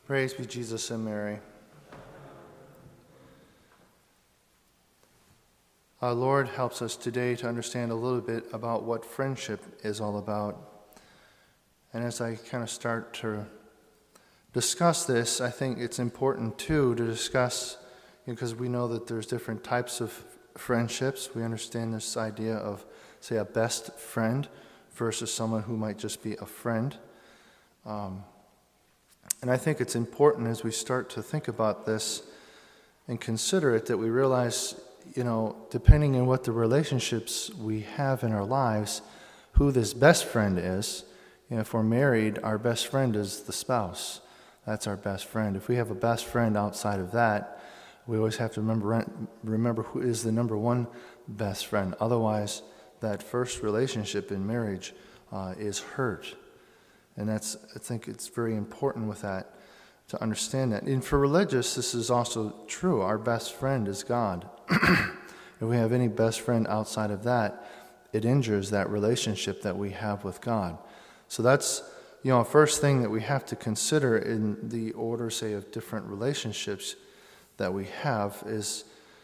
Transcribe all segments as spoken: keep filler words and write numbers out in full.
Praise be Jesus and Mary. Our Lord helps us today to understand a little bit about what friendship is all about. And as I kind of start to discuss this, I think it's important too to discuss, because we know that there's different types of friendships. We understand this idea of, say, a best friend versus someone who might just be a friend. Um, and I think it's important as we start to think about this and consider it that we realize, you know, depending on what the relationships we have in our lives, who this best friend is. You know, if we're married, our best friend is the spouse. That's our best friend. If we have a best friend outside of that, we always have to remember remember who is the number one best friend. Otherwise, that first relationship in marriage uh, is hurt. And that's, I think it's very important with that to understand that. And for religious, this is also true. Our best friend is God. If we have any best friend outside of that, it injures that relationship that we have with God. So that's, you know, a first thing that we have to consider in the order, say, of different relationships that we have is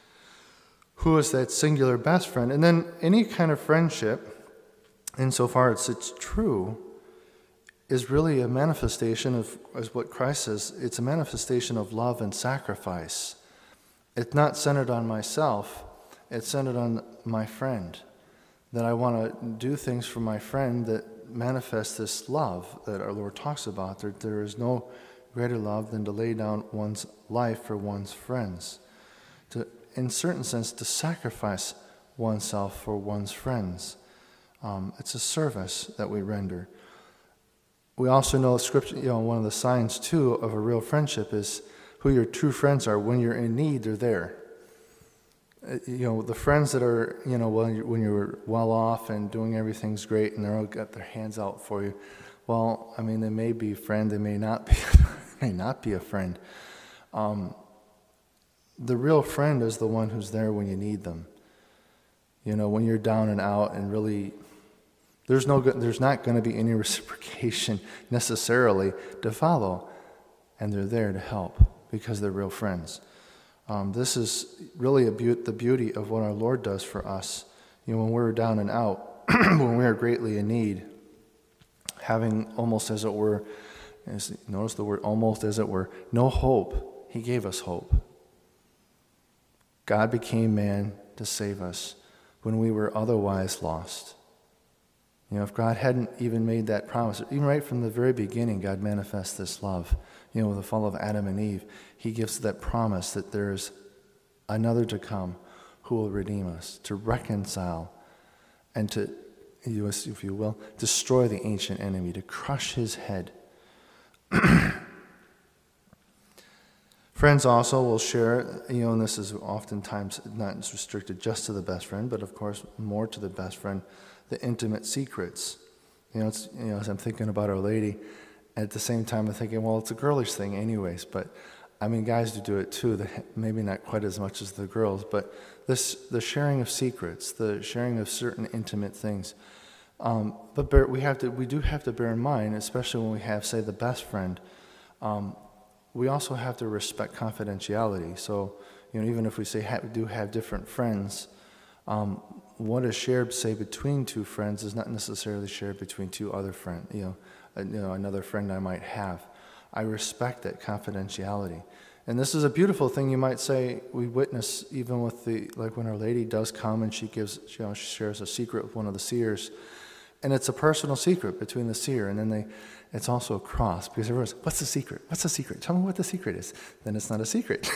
who is that singular best friend? And then any kind of friendship, insofar as it's true, is really a manifestation of, as what Christ says, it's a manifestation of love and sacrifice. It's not centered on myself, it's centered on my friend. That I want to do things for my friend that manifest this love that our Lord talks about. That there is no greater love than to lay down one's life for one's friends. To, in a certain sense, to sacrifice oneself for one's friends. Um, it's a service that we render. We also know Scripture, you know, one of the signs, too, of a real friendship is who your true friends are. When you're in need, they're there. You know, the friends that are, you know, when you're, when you're well off and doing everything's great and they're all got their hands out for you, well, I mean, they may be a friend, they may not be, may not be a friend. Um, the real friend is the one who's there when you need them. You know, when you're down and out and really, there's no, there's not going to be any reciprocation necessarily to follow, and they're there to help because they're real friends. Um, this is really a be- the beauty of what our Lord does for us. You know, when we're down and out, when we are greatly in need, having almost as it were, as, notice the word almost as it were, no hope, He gave us hope. God became man to save us when we were otherwise lost. You know, if God hadn't even made that promise, even right from the very beginning, God manifests this love. You know, with the fall of Adam and Eve, He gives that promise that there's another to come who will redeem us, to reconcile and to, if you will, destroy the ancient enemy, to crush his head. Friends also will share, you know, and this is oftentimes not restricted just to the best friend, but of course more to the best friend, the intimate secrets. You know, it's, you know, as I'm thinking about Our Lady, at the same time I'm thinking, well, it's a girlish thing anyways, but I mean, guys do do it too, maybe not quite as much as the girls, but this, the sharing of secrets, the sharing of certain intimate things. Um, but bear, we have to, we do have to bear in mind, especially when we have, say, the best friend, um, we also have to respect confidentiality. So, you know, even if we say ha- we do have different friends, um, what is shared, say, between two friends is not necessarily shared between two other friends, you know, uh, you know, another friend I might have. I respect that confidentiality. And this is a beautiful thing, you might say, we witness even with the, like when Our Lady does come and she gives, you know, she shares a secret with one of the seers, and it's a personal secret between the seer, and then they, it's also a cross, because everyone's, what's the secret? What's the secret? Tell me what the secret is. Then it's not a secret.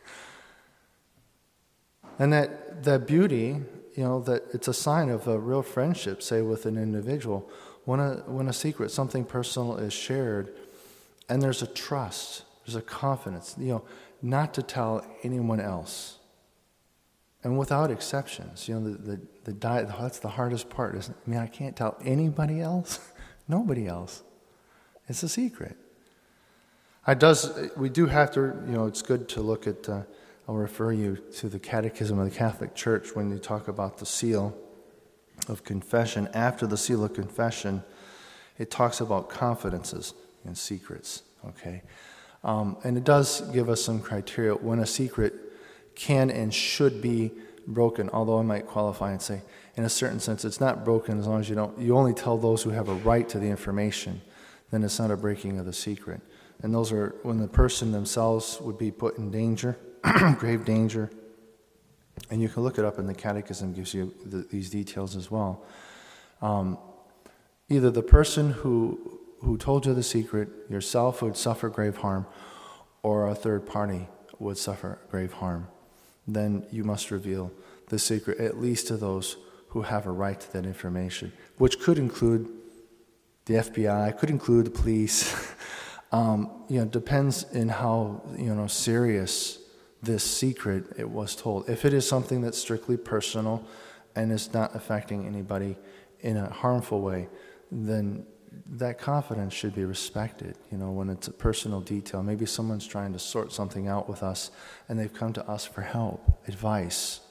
And that, that beauty, you know, that it's a sign of a real friendship, say, with an individual. When a, when a secret, something personal is shared, and there's a trust, there's a confidence, you know, not to tell anyone else. And without exceptions, you know, the, the, the di- that's the hardest part, isn't it? I mean, I can't tell anybody else, nobody else. It's a secret. I does, we do have to, you know, it's good to look at, uh, I'll refer you to the Catechism of the Catholic Church when you talk about the seal of confession. After the seal of confession, it talks about confidences and secrets, okay? Um, and it does give us some criteria when a secret can and should be broken, although I might qualify and say, in a certain sense, it's not broken as long as you don't, you only tell those who have a right to the information, then it's not a breaking of the secret. And those are when the person themselves would be put in danger, grave danger. And you can look it up in the Catechism, gives you the, these details as well. Um, either the person who who told you the secret, yourself, would suffer grave harm, or a third party would suffer grave harm. Then you must reveal the secret, at least to those who have a right to that information, which could include the F B I, could include the police. um, you know, depends in how you know serious this secret it was told. If it is something that's strictly personal and is not affecting anybody in a harmful way, then that confidence should be respected. You know, when it's a personal detail, maybe someone's trying to sort something out with us and they've come to us for help, advice.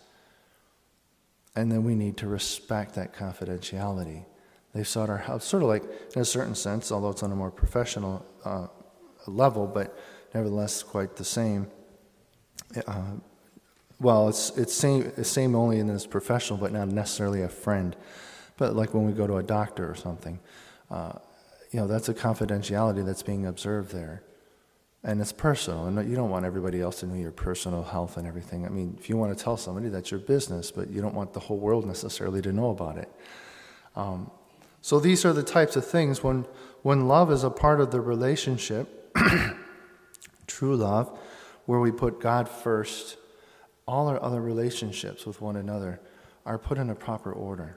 And then we need to respect that confidentiality. They've sought our help, sort of like, in a certain sense, although it's on a more professional uh, level, but nevertheless quite the same. Uh, well, it's it's same it's same only in this professional, but not necessarily a friend. But like when we go to a doctor or something, uh, you know, that's a confidentiality that's being observed there, and it's personal. And you don't want everybody else to know your personal health and everything. I mean, if you want to tell somebody, that's your business, but you don't want the whole world necessarily to know about it. Um, so these are the types of things when when love is a part of the relationship, true love, where we put God first, all our other relationships with one another are put in a proper order.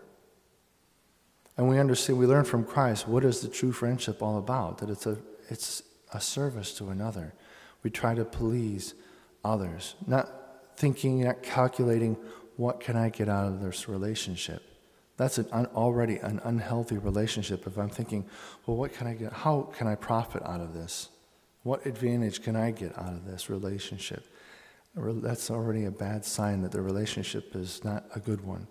And we understand, we learn from Christ, what is the true friendship all about? That it's a it's a service to another. We try to please others, not thinking, not calculating, what can I get out of this relationship? That's an un, already an unhealthy relationship. If I'm thinking, well, what can I get? How can I profit out of this? What advantage can I get out of this relationship? That's already a bad sign that the relationship is not a good one.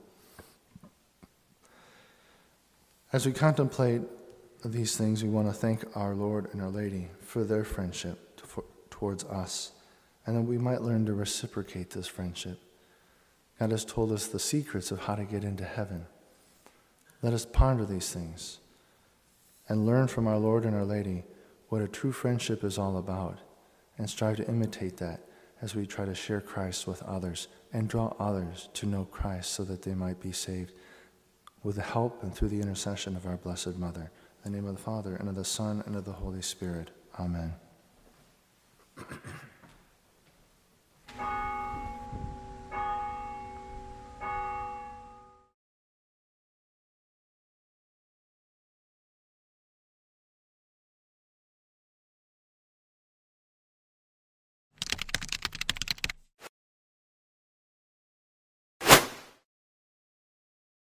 As we contemplate these things, we want to thank our Lord and Our Lady for their friendship to, for, towards us, and that we might learn to reciprocate this friendship. God has told us the secrets of how to get into heaven. Let us ponder these things and learn from our Lord and Our Lady what a true friendship is all about, and strive to imitate that as we try to share Christ with others and draw others to know Christ so that they might be saved with the help and through the intercession of our Blessed Mother. In the name of the Father, and of the Son, and of the Holy Spirit. Amen.